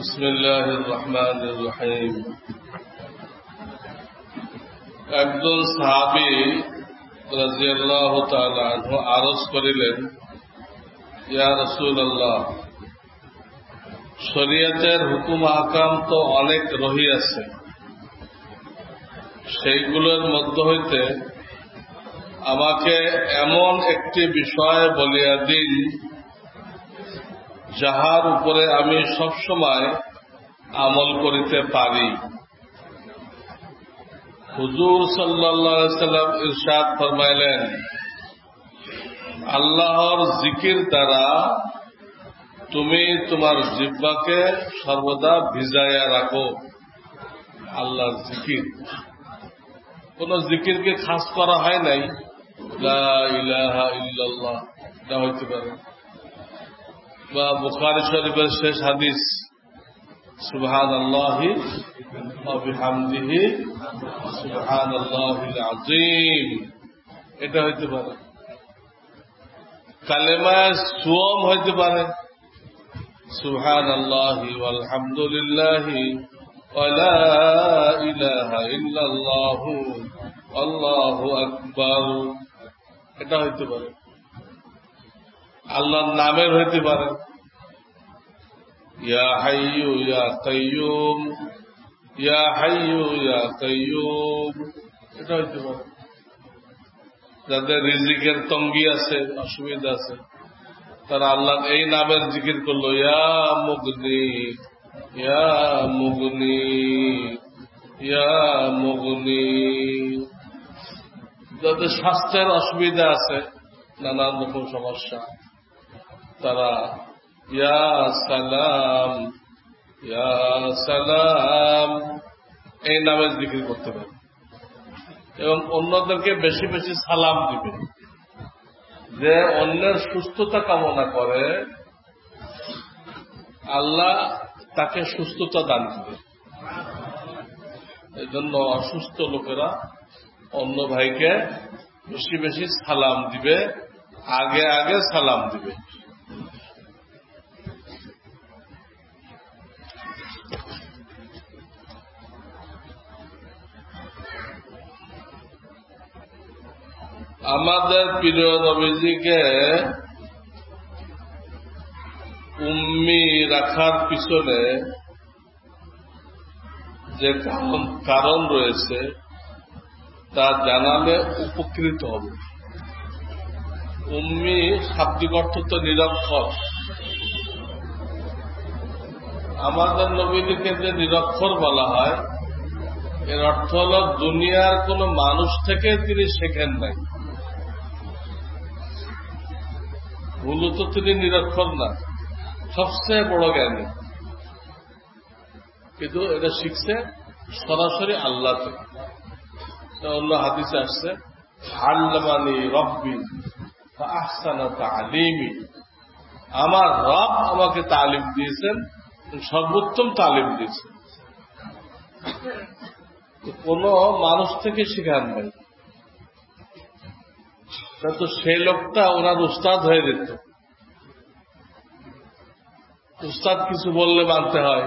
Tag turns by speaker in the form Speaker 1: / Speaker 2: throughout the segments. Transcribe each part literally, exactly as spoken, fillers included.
Speaker 1: বিসমিল্লাহির রহমানির রহিম। একজন সাহাবী রাদিয়াল্লাহু তাআলা আনহু আরজ করিলেন, ইয়া রাসূলুল্লাহ, শরীয়তের হুকুম আহকাম তো অনেক রহিয়াছে, সেইগুলোর মধ্য হইতে আমাকে এমন একটি বিষয় বলিয়া দিন যাহার উপরে আমি সবসময় আমল করিতে পারি। হুজুর সাল্লাল্লাহু আলাইহি সাল্লাম ইরশাদ ফরমাইলেন, আল্লাহর জিকির দ্বারা তুমি তোমার জিহ্বাকে সর্বদা ভিজাইয়া রাখো। আল্লাহর জিকির, কোন জিকিরকে খাস করা হয় নাই। লা ইলাহা ইল্লাল্লাহ এটা হইতে পারে, বা বুখারী শরীফের শেষ হাদিস সুবহানাল্লাহি ওয়া বিহামদিহি সুবহানাল্লাহিল আযীম এটা হইতে পারে। কালেমা সুওম হইতে পারে, সুবহানাল্লাহি ওয়াল হামদুলিল্লাহি ওয়া লা ইলাহা ইল্লাল্লাহু আল্লাহু আকবার এটা হইতে পারে। আল্লাহর নামের হইতে পারে, ইয়া হাইয়ু ইয়া কাইয়ুম, ইয়া হাইয়ু ইয়া কাইয়ুম এটা হইতে পারে। যাদের রিজিকের তঙ্গি আছে, অসুবিধা আছে, তারা আল্লাহর এই নামের জিকির করলো, ইয়া মুগনি ইয়া মুগনি ইয়া মুগনি। যাদের স্বাস্থ্যের অসুবিধা আছে, নানান রকম সমস্যা, তারা ইয়া সালাম ইয়া সালাম এই নামের জিকির করতে পারে এবং অন্যদেরকে বেশি বেশি সালাম দিবে। যে অন্যের সুস্থতা কামনা করে, আল্লাহ তাকে সুস্থতা দান করে। এই জন্য অসুস্থ লোকেরা অন্য ভাইকে বেশি বেশি সালাম দিবে, আগে আগে সালাম দিবে। আমাদের প্রিয় নবীজিকে উম্মি রাখার পিছনে যে কারণ কারণ রয়েছে তা জানালে উপকৃত হবে। উম্মি শাব্দিক অর্থ তো নিরক্ষর। আমাদের নবীজিকে যে নিরক্ষর বলা হয়, এর অর্থ হল দুনিয়ার কোন মানুষ থেকে তিনি শেখেন নাই। মূলত তিনি নিরক্ষর না, সবচেয়ে বড় জ্ঞানী, কিন্তু এটা শিখছে সরাসরি আল্লাহ থেকে। অন্য হাদিসে আসছে, আল্লামানি রব্বি ফাআহসানা তা'লিমি, আমার রব আমাকে তালিম দিয়েছেন, সর্বোত্তম তালিম দিয়েছেন। কোন মানুষ থেকে শেখার নাই। তো সেই লোকটা ওনার উস্তাদ হয়ে যেত। উস্তাদ কিছু বললে মানতে হয়,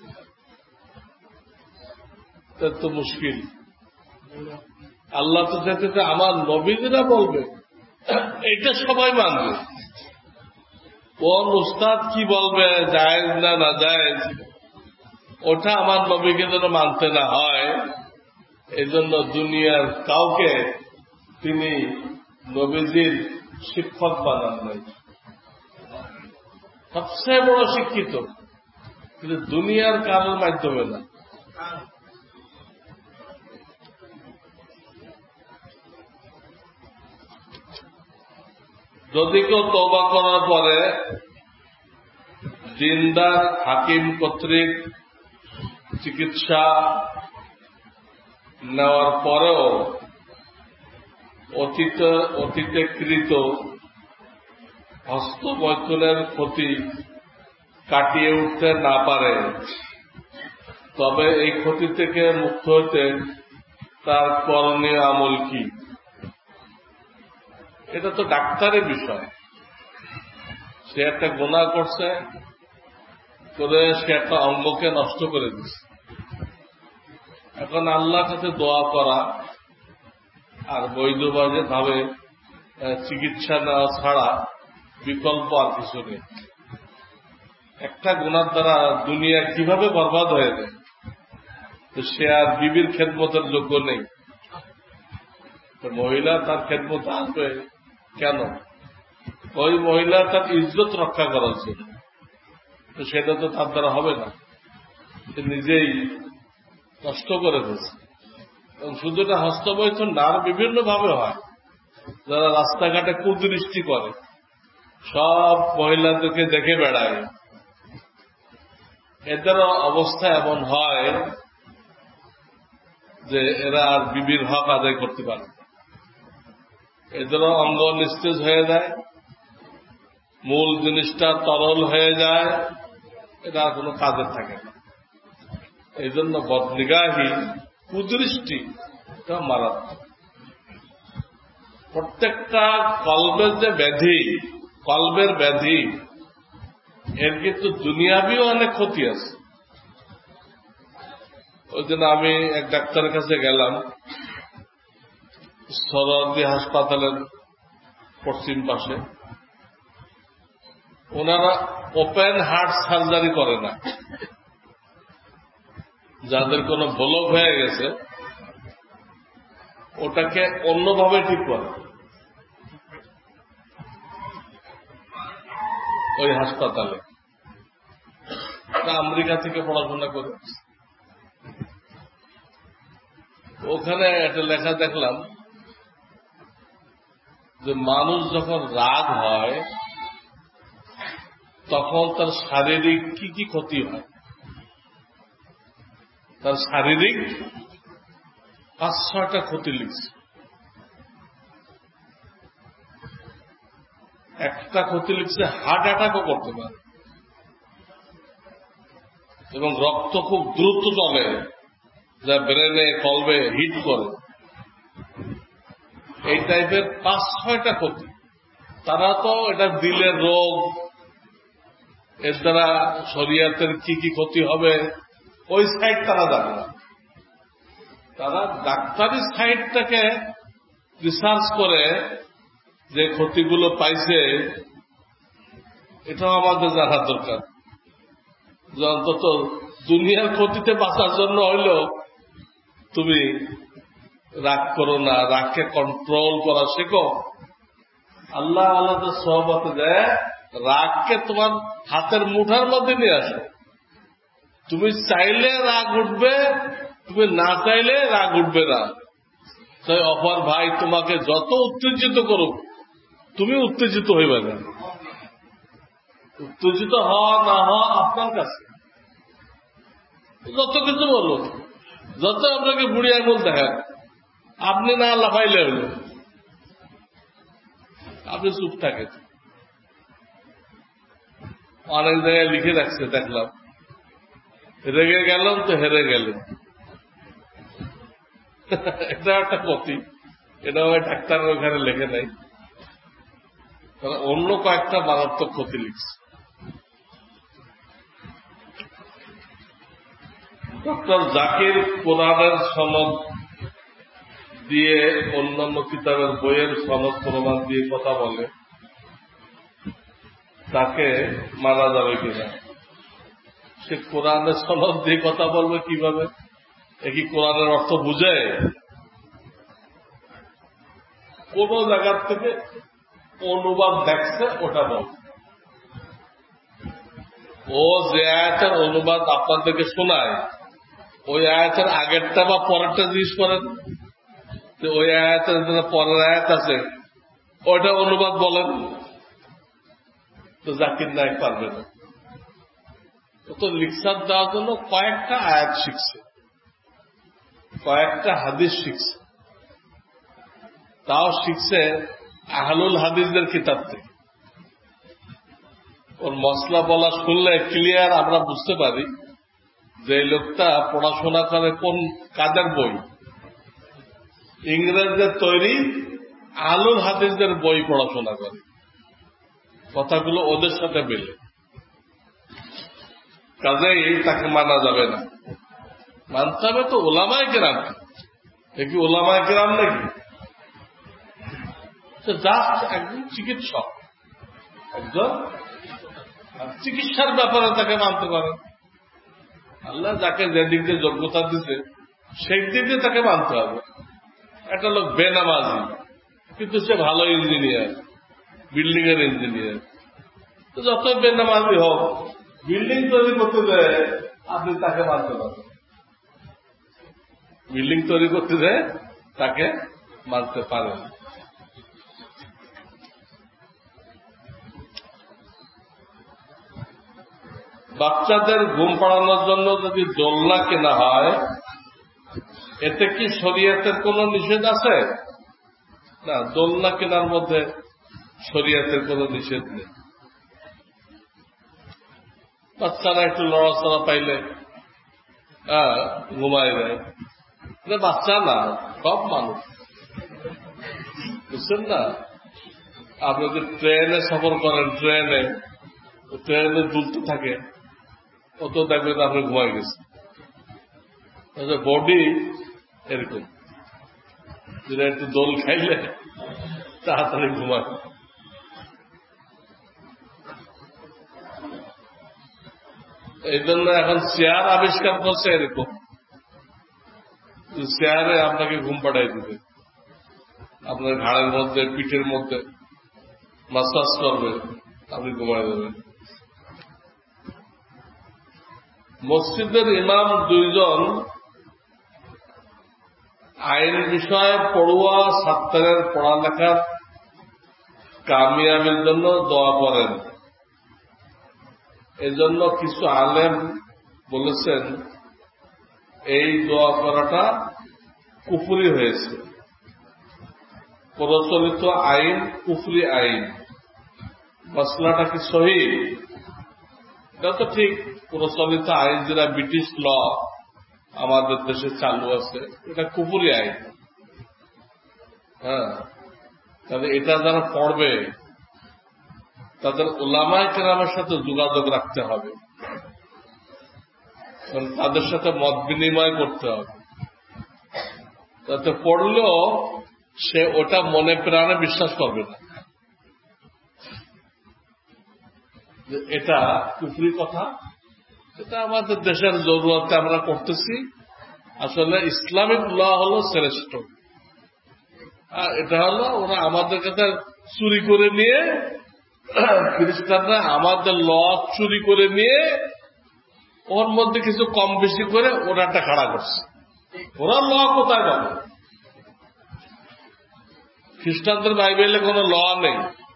Speaker 1: তো মুশকিল। আল্লাহ তো চাইতে আমার নবীরা বলবে, এটা সবাই মানবে। কোন উস্তাদ কি বলবে, জায়েজ না না জায়েজ, ওটা আমার নবীকে যেন মানতে না হয়, এই জন্য দুনিয়ার কাউকে তিনি নবীজির শিক্ষক বানান নাই। সবচেয়ে বড় শিক্ষিত, কিন্তু দুনিয়ার কারোর মাধ্যমে না। যদি কেউ তওবা করার পরে দিনদার হাকিম কর্তৃক চিকিৎসা নেওয়ার পরেও অতীত অতীতে কৃত হস্তমৈথুনের ক্ষতি কাটিয়ে উঠতে না পারে, তবে এই ক্ষতি থেকে মুক্ত হইতে তার করণীয় আমল কি? এটা তো ডাক্তারের বিষয়। সে একটা গুনাহ করছে, করে সে একটা অঙ্গকে নষ্ট করে দিচ্ছে। এখন আল্লাহর কাছে দোয়া করা আর বৈধভাবে ভাবে চিকিৎসা নেওয়া ছাড়া বিকল্প আর কিছু নেই। একটা গুনার দ্বারা দুনিয়া কিভাবে বরবাদ হয়ে যায়, তো সে আর বিবির খেদমতের যোগ্য নেই। মহিলা তার খেদমত আসবে কেন? ওই মহিলা তার ইজ্জত রক্ষা করার জন্য। তো সেটা তো তার দ্বারা হবে না, সে নিজেই নষ্ট করে দিয়েছে। এবং শুধু এটা হস্তমৈথুন না, আর বিভিন্ন ভাবে হয়। যারা রাস্তাঘাটে কুদৃষ্টি করে, সব মহিলাদেরকে দেখে বেড়ায়, এদের অবস্থা এমন হয় যে এরা আর বিবির হক আদায় করতে পারে। এদেরও অঙ্গ নিস্তেজ হয়ে যায়, মূল জিনিসটা তরল হয়ে যায়, এটা কোনো কাজে থাকে না। এই জন্য বদনিগাহি, কুদৃষ্টি এটা মারাত্মক। প্রত্যেকটা কলবের যে ব্যাধি, কলবের ব্যাধি, এর কিন্তু দুনিয়াবিও অনেক ক্ষতি আছে। ওই জন্য আমি এক ডাক্তারের কাছে গেলাম, সরদি হাসপাতালের পশ্চিম পাশে। ওনারা ওপেন হার্ট সার্জারি করে না, যাদের কোনো ব্লক হয়ে গেছে ওটাকে অন্যভাবে ঠিক করে। ওই হাসপাতালে আমেরিকা থেকে পড়াশোনা করে, ওখানে একটা লেখা দেখলাম যে মানুষ যখন রাগ হয় তখন তার শারীরিক কি কি ক্ষতি হয়। তার শারীরিক পাঁচ ছয়টা ক্ষতি লিখছে। একটা ক্ষতি লিখছে হার্ট অ্যাটাকও করতে পারে, এবং রক্ত খুব দ্রুত চলে, যা ব্রেনে কলবে হিট করে। এই টাইপের পাঁচ ছয়টা ক্ষতি। তারা তো এটা দিলের রোগ, এর দ্বারা শরীয়তের কি কি ক্ষতি হবে ওই সাইড তারা জানে না। তারা ডাক্তারি সাইডটাকে রিসার্চ করে যে ক্ষতিগুলো পাইছে, এটাও আমাদের জানা দরকার। যে অন্তত দুনিয়ার ক্ষতিতে বাঁচার জন্য হইলেও তুমি রাগ করো না, রাগকে কন্ট্রোল করা শেখো। আল্লাহ আল্লাহদের সহবতে দেয় রাগকে তোমার হাতের মুঠার মধ্যে নিয়ে আসো। তুমি চাইলে রাগ উঠবে, তুমি না চাইলে রাগ উঠবে না। তাই অপর ভাই তোমাকে যত উত্তেজিত করুক, তুমি উত্তেজিত হইবে না। উত্তেজিত হওয়া না হওয়া আপনার কাছে। যত কিছু বলুন, যত আপনাকে বুড়ি আঙুল দেখেন, আপনি না লাফাইলে হইল, আপনি চুপ থাকেন। অনেক জায়গায় লিখে রাখছে দেখলাম, রেগে গেলাম তো হেরে গেলেন। এটা একটা ক্ষতি, এটা ওই ডাক্তারের ওখানে লেখে নাই, তারা অন্য কয়েকটা মারাত্মক ক্ষতি লিখছে। ডক্টর জাকির কোরআনের সনদ দিয়ে, অন্যান্য কিতাবের বইয়ের সনদ প্রমাণ দিয়ে কথা বলে, তাকে মানা যাবে কিনা? সে কোরআনের সনদ দিয়ে কথা বলবে কিভাবে? এ কি কোরআনের অর্থ বুঝে? কোন জায়গার থেকে অনুবাদ দেখছে ওটা বল। ও যে আয়াতের অনুবাদ আপনাদেরকে শোনায়, ওই আয়াতের আগেরটা বা পরেরটা জিজ্ঞেস করেন, ওই আয়াতের পরের আয়াত আছে ওইটা অনুবাদ বলেন, তো জাকির নায়ক পারবে না। তো লিকসার দেওয়ার জন্য কয়েকটা আয়াত শিখছে, কয়েকটা হাদিস শিখছে, তাও শিখছে আহলুল হাদিসদের কিতাব থেকে। ওর মশলা বলা শুনলে ক্লিয়ার আমরা বুঝতে পারি যে এই লোকটা পড়াশোনা করে কোন কাদের বই, ইংরেজদের তৈরি আহলুল হাদিসদের বই পড়াশোনা করে, কথাগুলো ওদের সাথে মেলে। কাজেই তাকে মানা যাবে না। মানতে হবে তো ওলামায়ে কেরামকে। এ কি ওলামায়ে কেরাম নাকি? সে জাস্ট একজন চিকিৎসক, একজন চিকিৎসার ব্যাপারে তাকে মানতে পারেন। আল্লাহ যাকে যে দিক দিয়ে যোগ্যতা দিতে সেই দিক দিয়ে তাকে মানতে হবে। একটা লোক বেনামাজি কিন্তু সে ভালো ইঞ্জিনিয়ার, বিল্ডিং এর ইঞ্জিনিয়ার, তো যত বেনামাজি হোক বিল্ডিং তৈরি করতে দেয় আপনি তাকে মানতে পারবেন। বিল্ডিং তৈরি করতে দেয় তাকে মানতে পারেন। বাচ্চাদের ঘুম পাড়ানোর জন্য যদি দোলনা কেনা হয় এতে কি শরীয়তের কোন নিষেধ আছে? না, দোলনা কেনার মধ্যে শরীয়তের কোন নিষেধ নেই। বাচ্চারা একটু লড়াচড়া পাইলে হ্যাঁ ঘুমায় দেয়। বাচ্চা না, সব মানুষ, বুঝছেন না? আপনি যদি ট্রেনে সফর করেন, ট্রেনে ট্রেনে দুলতে থাকে, অত দেখবেন আপনি ঘুমাই গেছেন। বডি এরকম, যেটা একটু দোল খাইলে তাড়াতাড়ি ঘুমায়। এই জন্য এখন চেয়ার আবিষ্কার করছে এরকম, চেয়ারে আপনাকে ঘুম পাড়াই দিবে, আপনার ঘাড়ের মধ্যে পিঠের মধ্যে মাসাজ করবে, আপনি ঘুমাই দেবেন। মসজিদের ইমাম দুইজন আইন বিষয়ে পড়ুয়া ছাত্রের পড়ালেখার কামিয়াবির জন্য দোয়া করেন। এজন্য কিছু আলেম বলেছেন এই দোয়া করাটা কুফরি হয়েছে, প্রচলিত আইন কুফরি আইন। মসলাটা কি সহি? এটা তো ঠিক, প্রচলিত আইন যেটা ব্রিটিশ ল আমাদের দেশে চালু আছে এটা কুফরি আইন। হ্যাঁ, তাহলে এটা যারা পড়বে তাদের উলামায়ে কেরামের সাথে যোগাযোগ রাখতে হবে, তাদের সাথে মত বিনিময় করতে হবে, তাতে পড়লেও সে ওটা মনে প্রাণে বিশ্বাস করবে না যে এটা কুফরি কথা। এটা আমাদের দেশের জরুরতে আমরা করতেছি। আসলে ইসলামিক ল হলো শ্রেষ্ঠ। এটা হলো ওরা আমাদের কাছে চুরি করে নিয়ে, খ্রিস্টানরা আমাদের ল চুরি করে নিয়ে ওর মধ্যে কিছু কম বেশি করে ওরা একটা খাড়া করছে। ওরা ল কোথায় পাবে? খ্রিস্টানদের বাইবেলে কোন ল নেই,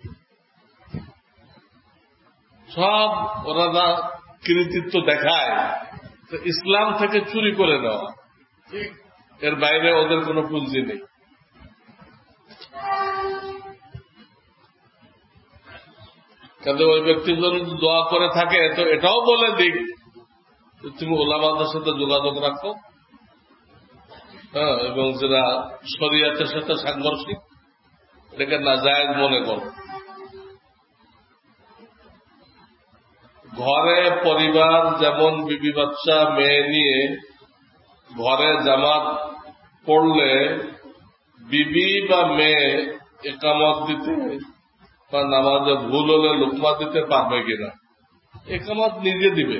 Speaker 1: সব ওরা যা কৃতিত্ব দেখায় ইসলাম থেকে চুরি করে নেওয়া, এর বাইরে ওদের কোন পুঁজি নেই। কিন্তু ওই ব্যক্তির জন্য দোয়া করে থাকে তো এটাও বলে দিক তুমি ওলামাদের সাথে যোগাযোগ রাখো, হ্যাঁ, এবং যারা শরীয়তের সাথে সাংঘর্ষিক এটাকে নাজায়েজ মনে করো। ঘরে পরিবার যেমন বিবি বাচ্চা মেয়ে নিয়ে ঘরে জামাত পড়লে বিবি বা মেয়ে একামত দিতে বা নামাজে ভুল হলে লুকমা দিতে পারবে কিনা? একামত নিজে দিবে।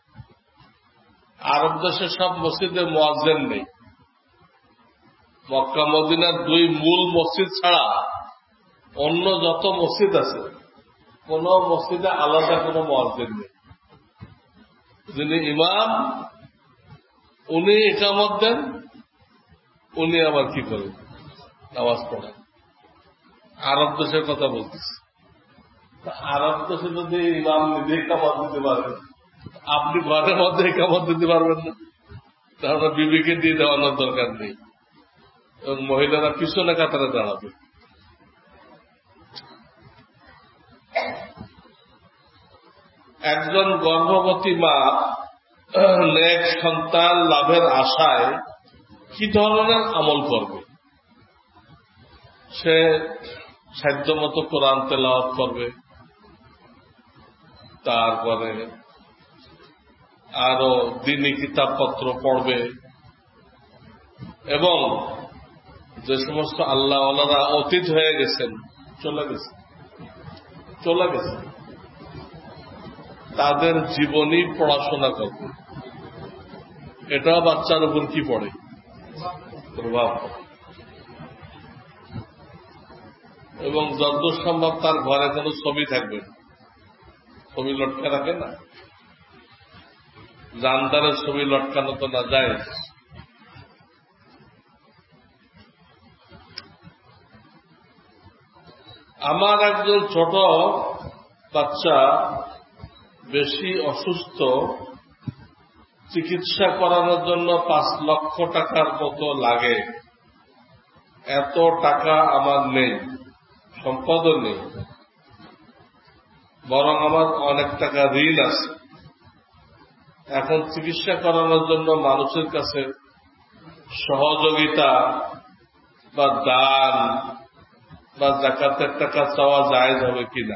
Speaker 1: আরব দেশে সব মসজিদে মুয়াজ্জিন নেই। মক্কা মদিনার দুই মূল মসজিদ ছাড়া অন্য যত মসজিদ আছে কোন মসজিদে আলাদা কোন মুয়াজ্জিন নেই। যিনি ইমাম উনি ইকামত দেন, উনি আবার কি করেন? নামাজ পড়েন। আরব দেশের কথা বলতেছি। আরব দেশে যদি ইমাম নিজে ইকামত দিতে পারেন, আপনি ঘরের মধ্যে ইকামত দিতে পারবেন না, তাহলে বিবিকে দিয়ে দেওয়ানোর দরকার নেই এবং মহিলারা পিছনে কাতারে দাঁড়াবে। একজন গর্ভবতী মা নেক সন্তান লাভের আশায় কি ধরনের আমল করবে? সে সাধ্যমতো কোরআন তেলাওয়াত করবে, তারপরে আরো দিনী কিতাবপত্র পড়বে এবং যে সমস্ত আল্লাহ ওয়ালারা অতীত হয়ে গেছেন, চলে গেছে চলে গেছে তাদের জীবনী পড়াশোনা করবে। এটাও বাচ্চার উপর কি পড়ে? প্রভাব পড়ে। এবং যতদূর সম্ভব তার ঘরে কোনো ছবি থাকবে না। ছবি লটকা রাখে না, জানদারের ছবি লটকানো তো না যায়। আমার একজন ছোট বাচ্চা বেশি অসুস্থ, চিকিৎসা করানোর জন্য পাঁচ লক্ষ টাকার মতো লাগে। এত টাকা আমার নেই, সম্পদও নেই, বরং আমার অনেক টাকা ঋণ আছে। এখন চিকিৎসা করানোর জন্য মানুষের কাছে সহযোগিতা বা দান বা যাকাতের টাকা চাওয়া জায়েজ হবে কিনা।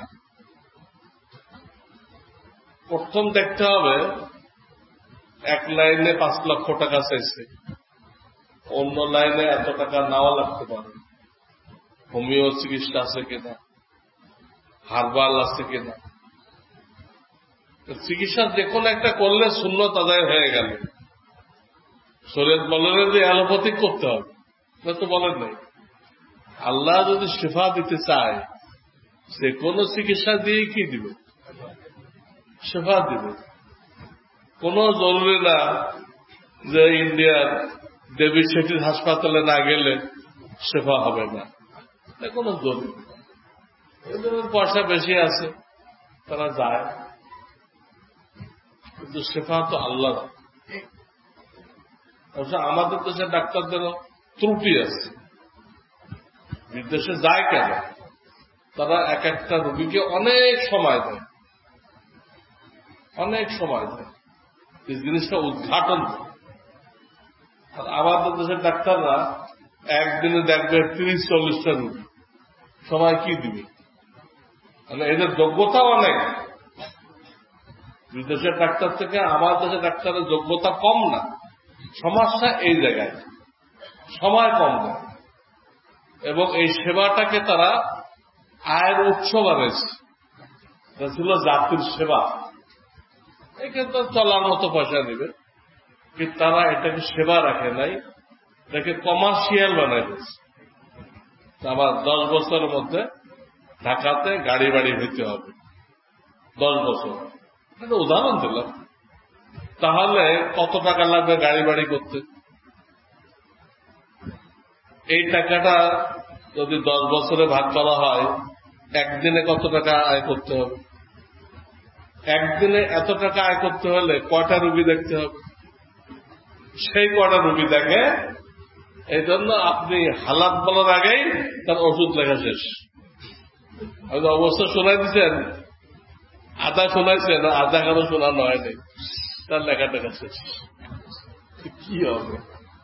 Speaker 1: প্রথম দেখতে হবে, এক লাইনে পাঁচ লক্ষ টাকা চাইছে, অন্য লাইনে এত টাকা নাও লাগতে পারে। হোমিও চিকিৎসা আছে কিনা, হার্বাল আছে কিনা। চিকিৎসা যে কোনো একটা করলে সুন্নত আদায় হয়ে গেল। শরীয়ত বলেন যে অ্যালোপ্যাথিক করতে হবে, তো বলেন নাই। আল্লাহ যদি শিফা দিতে চায়, সে কোনো চিকিৎসা দিয়ে কি দিবে? শিফা দিবে। কোন জরুরি না যে ইন্ডিয়ার দেবী শেঠির হাসপাতালে না গেলে শিফা হবে না, কোনো জরুরি। এদের পয়সা বেশি আছে, তারা যায়, কিন্তু শিফা তো আল্লাহ। আমাদের দেশের ডাক্তারদেরও ত্রুটি আছে। বিদেশে যায় কেন? তারা এক একটা রোগীকে অনেক সময় দেয়, অনেক সময় দেয় এই জিনিসটা উদ্ঘাটন করে। আর আমাদের দেশের ডাক্তাররা একদিনে দেখবে তিরিশ চল্লিশটা রোগী, সময় কি দিবে? মানে এদের যোগ্যতা অনেক। বিদেশের ডাক্তার থেকে আমাদের দেশের ডাক্তারের যোগ্যতা কম না, সমস্যা এই জায়গায় সময় কম দেয়। এবং এই সেবাটাকে তারা আয়ের উৎস বানিয়েছে। এটা ছিল জাতির সেবা। এখানে তো চলার মতো পয়সা দিবে, কিন্তু তারা এটাকে সেবা রাখে নাই, এটাকে কমার্শিয়াল বানাই দিয়েছে। আবার দশ বছরের মধ্যে ঢাকাতে গাড়ি বাড়ি হইতে হবে, দশ বছর। এটা উদাহরণ দিলাম। তাহলে কত টাকা লাগবে গাড়ি বাড়ি করতে? এই টাকাটা যদি দশ বছরে ভাগ করা হয়, একদিনে কত টাকা আয় করতে হবে? একদিনে এত টাকা আয় করতে হলে কয়টা রুগী দেখতে হবে? সেই কয়টা রুগী দেখে। এই জন্য আপনি হালাত বলার আগেই তার ওষুধ লেখা শেষ। আপনি অবস্থা শোনাই দিচ্ছেন, আধা শোনাইছেন, আধা কারো শোনানো হয়নি, তার লেখা টেখা শেষ। কি হবে?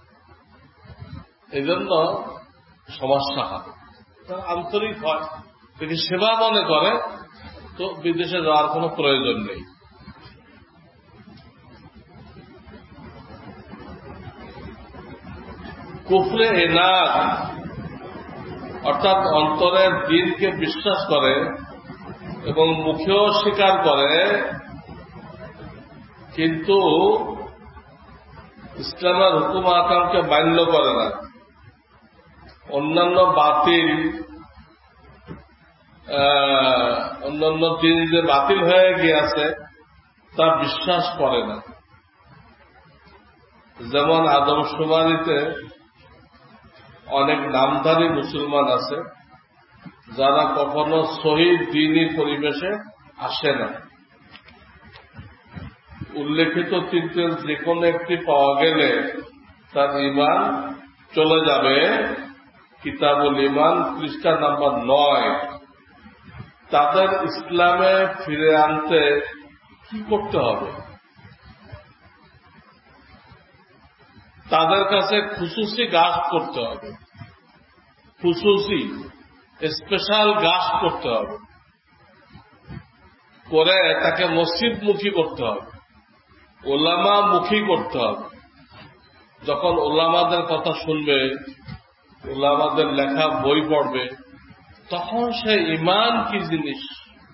Speaker 1: এই জন্য সমস্যা হবে। তারা আন্তরিক হয়, যদি সেবা মনে করে তো বিদেশে যাওয়ার কোন প্রয়োজন নেই। কুফরে এনাদ অর্থাৎ অন্তরের দ্বীনকে বিশ্বাস করে এবং মুখেও স্বীকার করে, কিন্তু ইসলামের হুকুম আকামকে মান্য করে না। অন্যান্য বাতিল অন্যান্য দিন যে বাতিল হয়ে গিয়েছে তা বিশ্বাস করে না। যেমন আদমশুমারিতে অনেক নামধারী মুসলমান আছে যারা কখনো শহীদ দ্বীনি পরিবেশে আসে না। উল্লেখিত তিনটের যে কোনো একটি পাওয়া গেলে তার ঈমান চলে যাবে। কিতাবুল ঈমান পৃষ্ঠা নাম্বার নয়। তাদের ইসলামে ফিরে আনতে কি করতে হবে? তাদের কাছে খুশুসি গাছ করতে হবে, খুশুসি স্পেশাল গাছ করতে হবে, করে তাকে মসজিদমুখী করতে হবে। ওলামা মুখী করতে হবে। যখন ওলামাদের কথা শুনবে, ওলামাদের লেখা বই পড়বে, তখন সে ইমান কি জিনিস,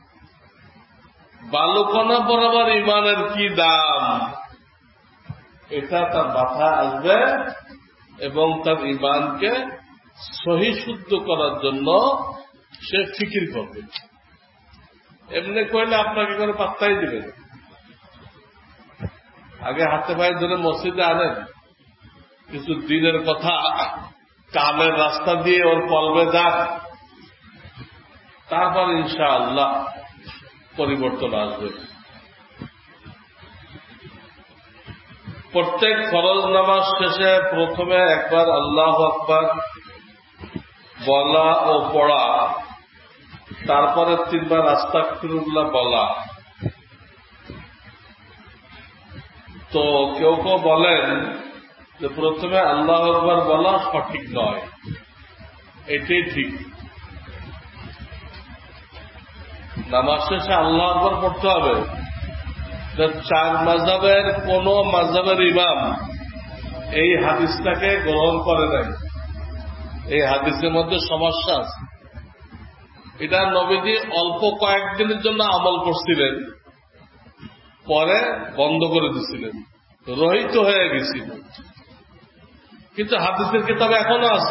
Speaker 1: বালুকণা বরাবর ইমানের কি দাম, এটা তার মাথায় আসবে এবং তার ইমানকে সহি শুদ্ধ করার জন্য সে ফিকির করবে। এমনি কইলে আপনাকে কোনো পাত্তাই দিবে না। আগে হাতে পায়ে ধরে মসজিদে আনেন, কিছু দিনের কথা কামের রাস্তা দিয়ে ওর কলবে যাক, তারপর ইনশাআল্লাহ পরিবর্তন আসবে। প্রত্যেক ফরজ নামাজ শেষে প্রথমে একবার আল্লাহু আকবার বলা ও পড়া, তারপরে তিনবার আস্তাগফিরুল্লাহ বলা। তো কেউ কেউ বলেন যে প্রথমে আল্লাহু আকবার বলা সঠিক নয়, এটাই ঠিক। নামাজ শেষে আল্লাহু আকবার পড়তে হবে। চার মাযহাবের কোন মাযহাবের ইমাম এই হাদিসটাকে গ্রহণ করে নাই। এই হাদিসের মধ্যে সমস্যা আছে। এটা নবীজি অল্প কয়েকদিনের জন্য আমল করছিলেন, পরে বন্ধ করে দিছিলেন, রহিত হয়ে গেছিল। কিন্তু হাদিসের কিতাবে এখনো আছে।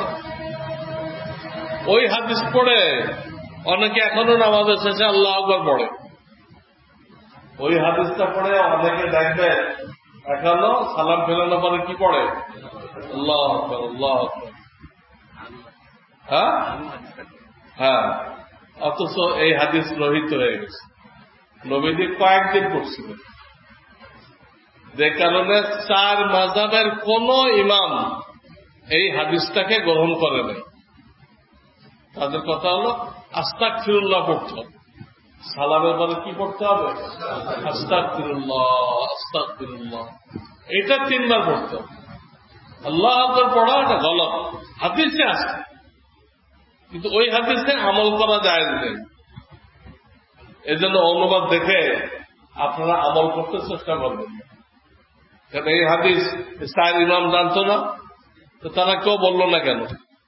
Speaker 1: ওই হাদিস পড়ে অনেকে এখনো নামাজের শেষে আল্লাহু আকবার পড়ে। ওই হাদিসটা পড়ে অনেকে দেখবে এখনো সালাম ফেরানোর পরে কি পড়ে, আল্লাহু আকবার আল্লাহু আকবার। হ্যাঁ হ্যাঁ, অথচ এই হাদিস রহিত হয়ে গেছে। নবীজি কয়েকদিন পড়ছিলেন, যে কারণে চার মাযহাবের কোন ইমাম এই হাদিসটাকে গ্রহণ করে নাই। তাদের কথা হলো আস্তাগফিরুল্লাহ পড়তে হবে, সালামের পরে কি পড়তে হবে, আস্তাগফিরুল্লাহ আস্তাগফিরুল্লাহ, এটা তিনবার পড়তে হবে। আল্লাহু আকবার পড়া এটা গলত, হাদিসে আছে, কিন্তু ওই হাদিসে আমল করা যায় না। এজন্য অনুবাদ দেখে আপনারা আমল করতে চেষ্টা করবেন। কারণ এই হাদিস চার ইমাম জানতো না, তো তারা কেউ বলল না কেন?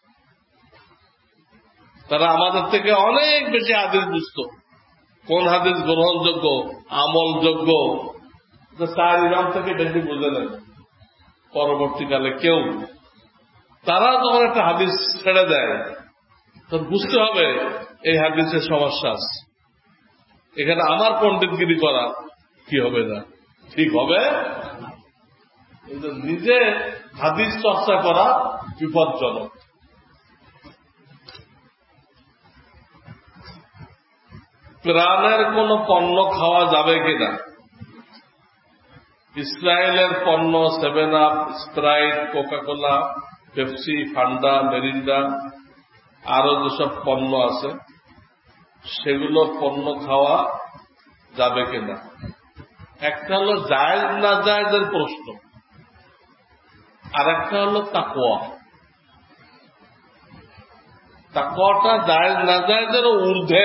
Speaker 1: তারা আমাদের থেকে অনেক বেশি হাদিস বুঝত, কোন হাদিস গ্রহণযোগ্য আমলযোগ্য, চার ইমাম থেকে বেশি বুঝে নেন পরবর্তীকালে কেউ। তারা যখন একটা হাদিস ছেড়ে দেয়, তো বুঝতে হবে এই হাদিসের সমস্যা আছে। এখানে আমার পণ্ডিতগিরি করা কি হবে না, ঠিক হবে। নিজে হাদিস চর্চা করা বিপজ্জনক। প্রাণের কোন পণ্য খাওয়া যাবে কিনা? ইসরায়েলের পণ্য seven up, Sprite, Coca Cola, Pepsi, Fanta, Mirinda, আরো যেসব পণ্য আছে সেগুলো পণ্য খাওয়া যাবে কিনা। একটা হলো জায়েজ না জায়েজের প্রশ্ন, আর একটা হলো তাকওয়া। তাকওয়াটা জায়েজ না জায়েজের ঊর্ধ্বে।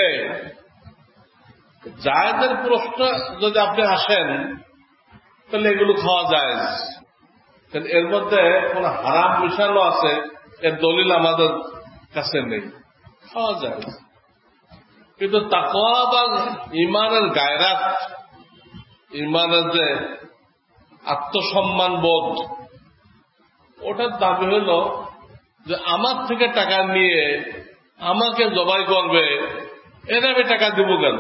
Speaker 1: জায়েজের প্রশ্ন যদি আপনি আসেন তাহলে এগুলো খাওয়া যায়, এর মধ্যে কোন হারাম মিশানো আছে এর দলিল আমাদের কাছে নেই, খাওয়া যায়। কিন্তু তাকওয়া বা ইমানের গায়রাত, ইমানের যে আত্মসম্মান বোধ, ওটার দাবি হল যে আমার থেকে টাকা নিয়ে আমাকে জবাই করবে, এর আমি টাকা দিব কেন?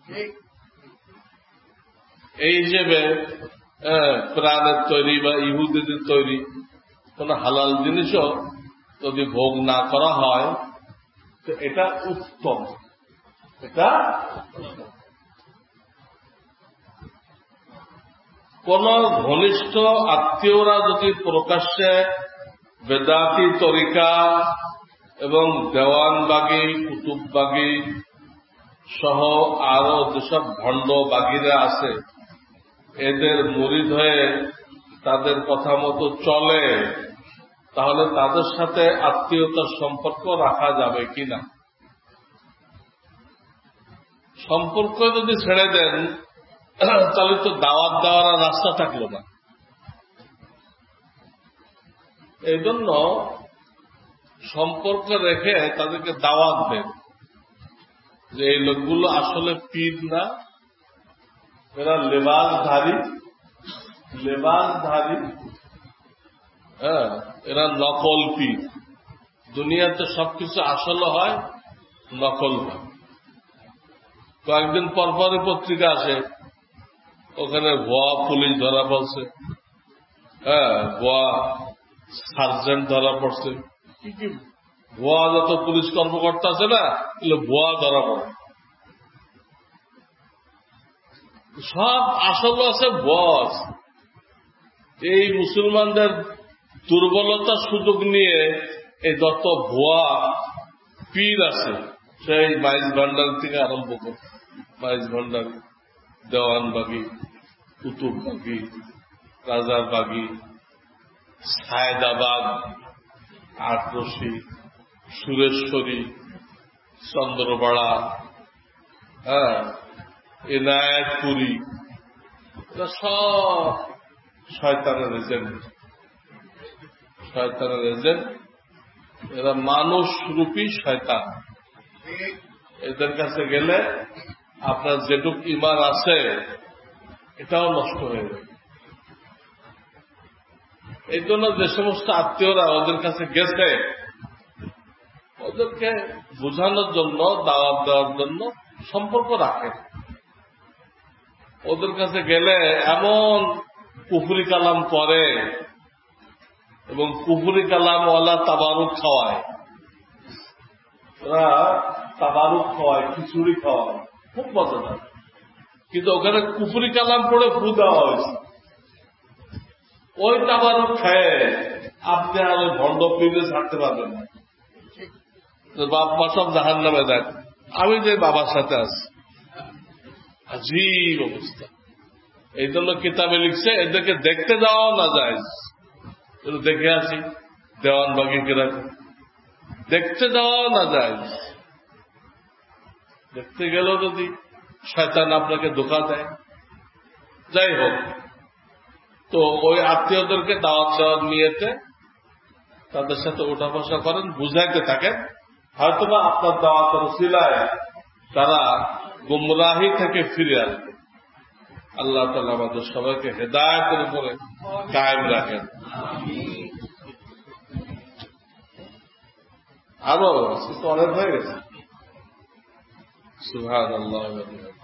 Speaker 1: এই হিসেবে প্রাণের তৈরি বা ইহুদিদের তৈরি কোন হালাল জিনিসও যদি ভোগ না করা হয় তো এটা উত্তম। এটা কোন ঘনিষ্ঠ আত্মীয়রা যদি প্রকাশ্যে বেদাতি তরিকা এবং দেওয়ানবাগী, কুতুববাগী সহ আরো যেসব ভণ্ড বাগীরা আছে এদের মুরিদ হয়ে তাদের কথা মতো চলে, তাহলে তাদের সাথে আত্মীয়তার সম্পর্ক রাখা যাবে কিনা? সম্পর্ক যদি ছেড়ে দেন তাহলে তো দাওয়াত দেওয়ার আর রাস্তা থাকলো না। এই জন্য সম্পর্ক রেখে তাদেরকে দাওয়াত দেন যে এই লোকগুলো আসলে পীর না, এরা লেবাসধারী লেবাসধারী হ্যাঁ, এরা নকল পীর। দুনিয়াতে সবকিছু আসলে হয়, নকল হয়। কয়েকদিন পরপরই পত্রিকা আসে, ওখানে ভুয়া পুলিশ ধরা পড়ছে, হ্যাঁ, ভুয়া সার্জেন্ট ধরা পড়ছে, কি কি ভুয়া যত পুলিশ কর্মকর্তা আছে না, এগুলো ভুয়া ধরা পড়ে। সব আসল আছে, ভুয়া আছে। এই মুসলমানদের দুর্বলতার সুযোগ নিয়ে এই যত ভুয়া পীর আছে, সেই মাইজ ভান্ডার থেকে আরম্ভ করে মাইজ ভান্ডার, দেওয়ানবাগি, কুতুববাগি, রাজারবাগি, সায়দাবাদ, আটরশি, সুরেশ্বরী, চন্দ্রপাড়া, হ্যাঁ, এনায়েতপুরী, এরা সব শয়তানের এজেন্ট। শয়তানের এজেন্ট, এরা মানুষ রূপী শয়তান। এদের কাছে গেলে আপনার যেটুক ইমান আছে এটাও নষ্ট হয়ে যাবে। এই জন্য যে সমস্ত আত্মীয়রা ওদের কাছে গেছে, ওদেরকে বোঝানোর জন্য, দাওয়াত দেওয়ার জন্য সম্পর্ক রাখে। ওদের কাছে গেলে এমন কুফরি কালাম করে এবং কুফরি কালাম ওয়ালা তাবারুক খাওয়ায়। ওরা তাবারুক খাওয়ায়, খিচুড়ি খাওয়ায়, খুব মজাদার। কিন্তু ওখানে কুফরি কালাম পড়ে ফু দেওয়া হয়েছে। ওই তাবারুক খেয়ে আপনি আর ওই ভণ্ড পীরে ছাড়তে পারবেন না। বাপ মা সব জাহান নামে দেখ, আমি যে বাবার সাথে আছি। আজীব অবস্থা। এই জন্য কিতাবে লিখছে এদেরকে দেখতে যাওয়াও না যায়, একটু দেখে আসি দেওয়ানবাগি কিরকম, দেখতে যাওয়াও না যায়। দেখতে গেলেও যদি শয়তান আপনাকে ধোঁকা দেয়। যাই হোক, তো ওই আত্মীয়দেরকে দাওয়াত দেওয়ার নিয়েতে তাদের সাথে ওঠা বসা করেন, বুঝাইতে থাকেন। হয়তোবা আপনার দাওয়াতের ওসিলায় তারা গুমরাহি থেকে ফিরে আসবে। আল্লাহ তাআলা আমাদের সবাইকে হেদায়েতের উপরে কায়েম রাখেন। আরো অনেক হয়ে গেছে। সুবহানাল্লাহ।